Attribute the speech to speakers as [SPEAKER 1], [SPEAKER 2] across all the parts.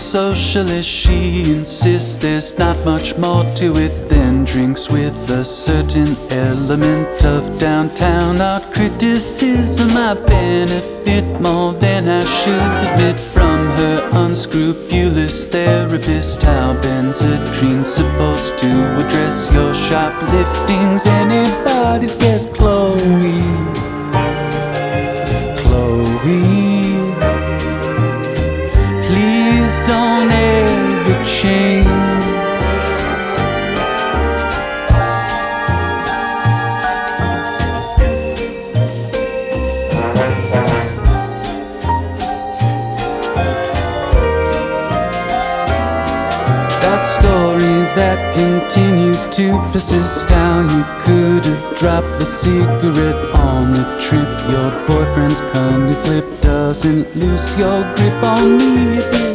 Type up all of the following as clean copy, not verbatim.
[SPEAKER 1] socialist, she insists there's not much more to it than drinks with a certain element of downtown art criticism. I benefit more than I should admit from her unscrupulous therapist. How Benzatrine's supposed to address your shopliftings? Anybody's guess, Chloe. Please don't ever change. That story that continues to persist, how you could have dropped the cigarette on a trip. Your boyfriend's curly flip doesn't loose your grip on me a bit.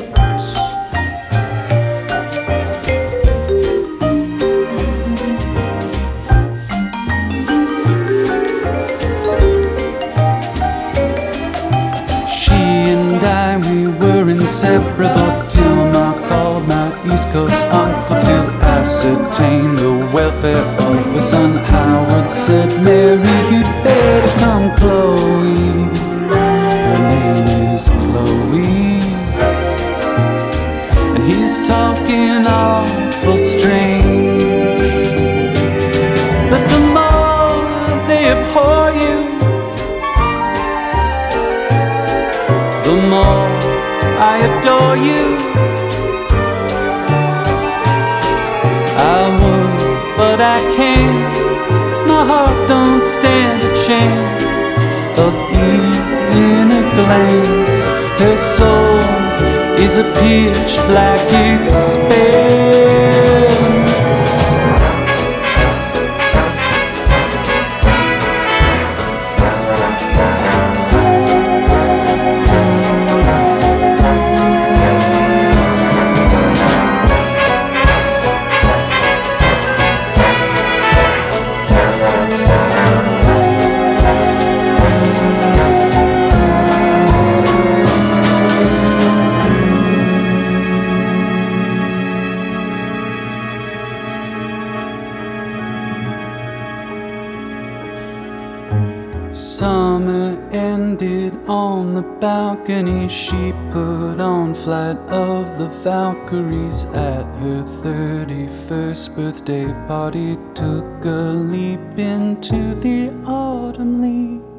[SPEAKER 1] She and I, we were inseparable till Ma called my East Coast uncle to ascertain the welfare of her son. Howard said, Mary, you'd better come, Chloe. Her name is Chloe, and he's talking awful strange. But the more they abhor you, the more I adore you. I would, but I can't. My heart don't stand a chance of even a glance. Her soul is a pitch black expanse. Summer ended on the balcony. She put on Flight of the Valkyries at her 31st birthday party. Took a leap into the autumn leaves.